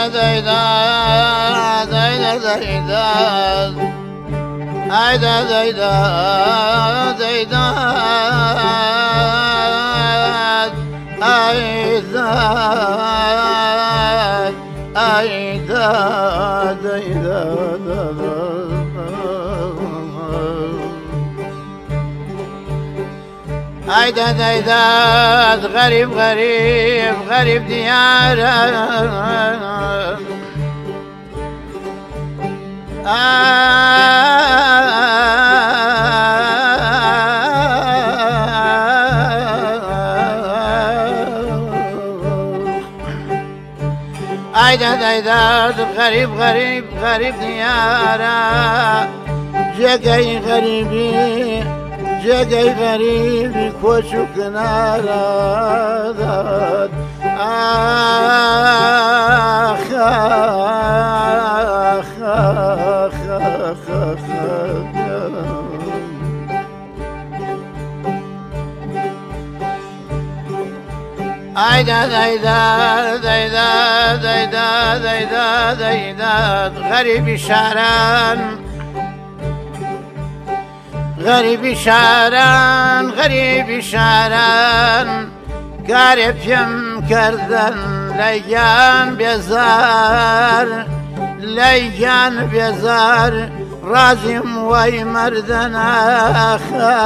غريب غريب غريب ديارك غريب غريب غريب ديارك جاي غريبي جاي غريبي كوشو كنارات آخ آخ آخ آخ غريبي شعران غريبي شعران غريبي شعران قارب يم كردن ليان بيزار ليان بيزار رازم وي مردن آخ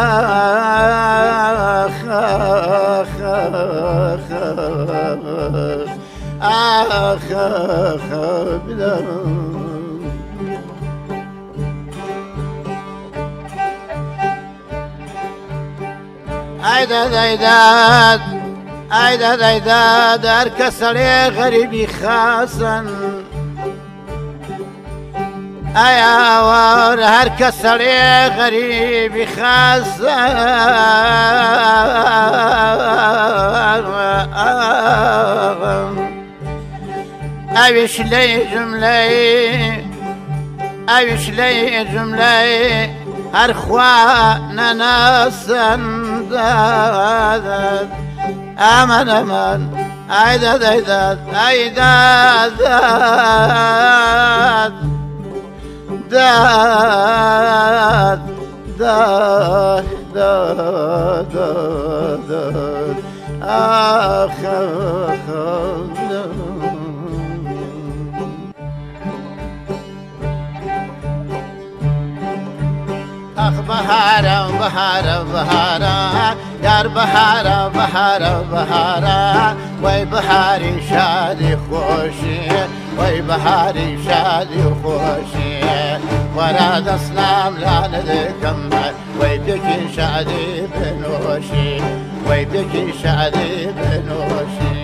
آخ آخ آخ آخ عيداد أركسر يا غريبي خاصا أيا وار هركسر يا غريبي خاصا أيش لي جملي أيش لي جملي أرخوانا ناسا داد أمان أمان عيداد عيداد عيداد داد داد داد داد آخ آخ آخ بهارا بهارا بهارا یار بهارا بهارا بهارا وای بهاری شادی خوشی وای بهاری شادی خوشی ورا دستنام لعنه دکم وای بکی شادی بنوشی وای بکی شادی بنوشی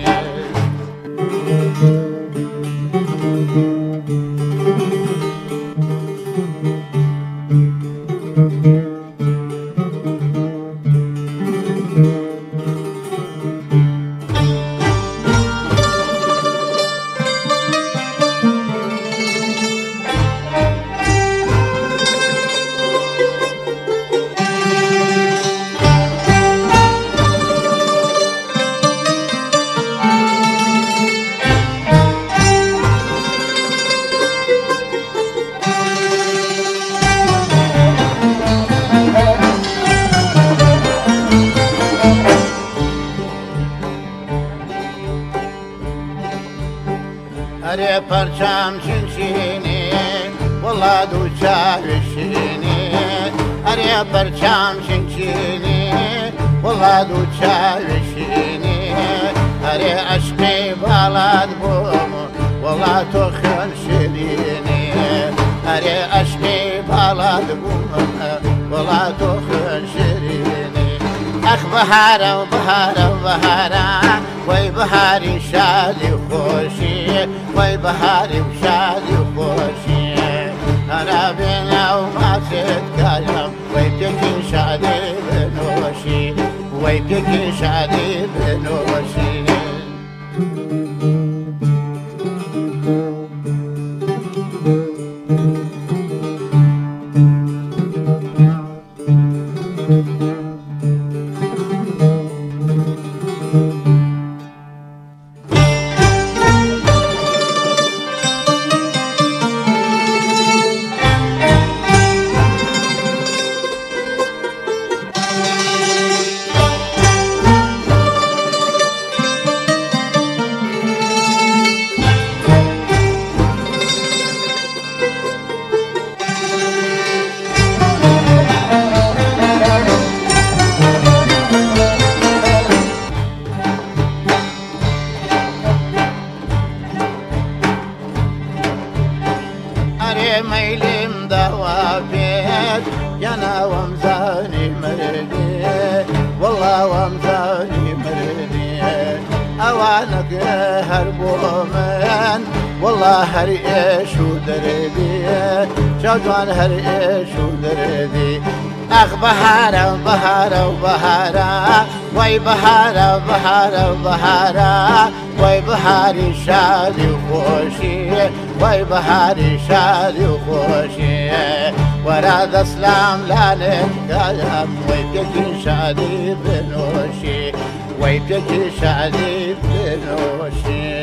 هري پرچم چنچینی والله دو چاوشینی هري پرچم چنچینی والله دو چاوشینی هري عشقی بالاد بوم والله تو خیال شیرینی هري عشقی بالاد بوم والله تو خیال شیرینی اخ بهارا بهارا بهارا وای بهاری شادی خوشی وای بهاری شادی خوشی انا بنا وما تتكلم وای بکی شادی بنوشی وای بکی شادی بنوشی ميلم دوافيت يانا ومزاني مردي والله ومزاني مردي اوانك هربوا من والله هر ايش ودردي شوجوان هر ايش ودردي اخ بهارة بهارة وبهارة وي بهارة بهارة وبهارة وي بهاري شادي وخوشي وي بهاري شادي وخوشي وراد اسلام لا نتقلب وي بيجي شادي بنوشي وي بيجي شادي بنوشي.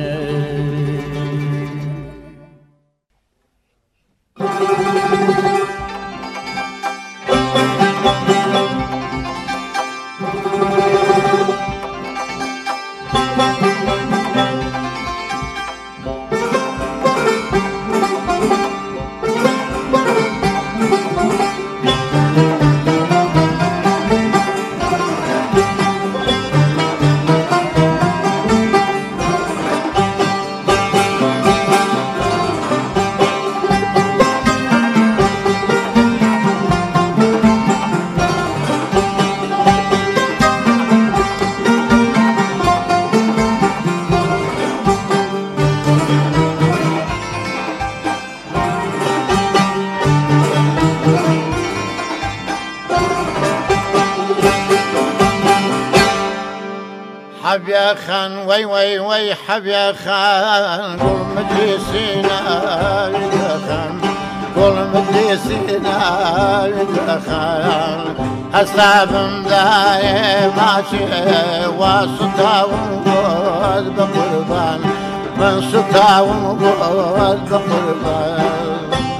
حب يا خان وي وي وي حب يا خان قول مجلسنا يا خان قول مجلسنا يا خان أصحاب مداي ماشي وسطا ومقود بقربان من سطا ومقود بقربان.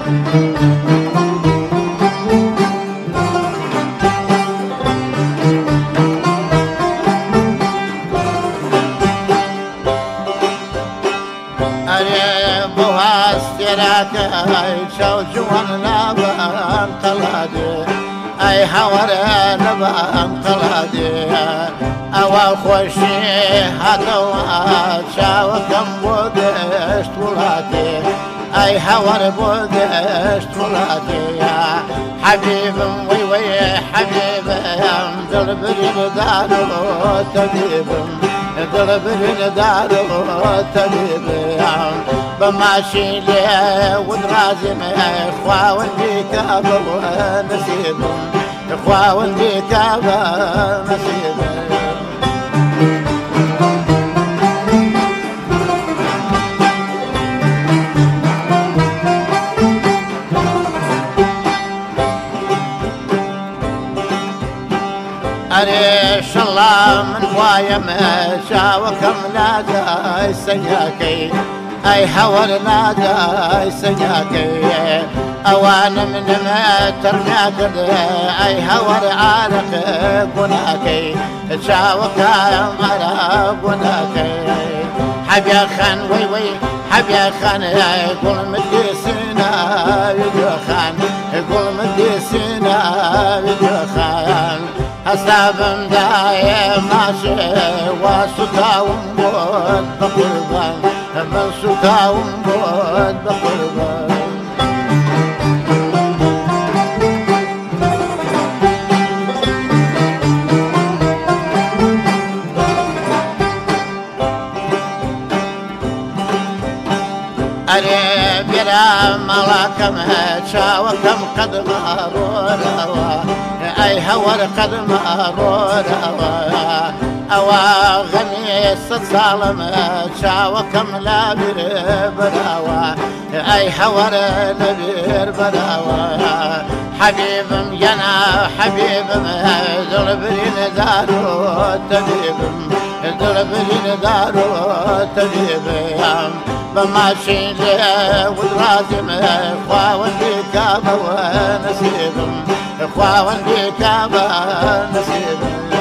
أي شوجوان لبان قلادي أي حور لبان قلادي أو خوشي هاتوا شاوكم بودشت ولاتي أي حور بودشت ولاتي حبيب وي وي حبيب دلبري دارو تبيب دلبري دارو تبيب بماشي لي ودرازم اخوان بيك ابو نسيب اخوان بيك ابو نسيب. أريش الله من وايم شاوكم لا داي سياكي أي حور لا داي سياكي أوانا من ما ترميك أي حور عارق بناكي شاوكا مرا بناكي حب يا خان وي وي حب يا خان يقول مديسنا يا خان يقول مديسنا يا خان أصحاب مداي ماشي وسطا ومقود بقربان من سطا ومقود بقربان. أري بلا ملاكم شاوكم قد مارورا أي هور قد مارورا أوا غني ظالم شاوكم لا براوا أي هور نبير براوا حبيب ينا حبيب ذلبرين دارو تبيب ذلبرين دارو تبيب بماشي لي ودرازم اخوان بيك ابو نسيب اخوان بيك ابو نسيب.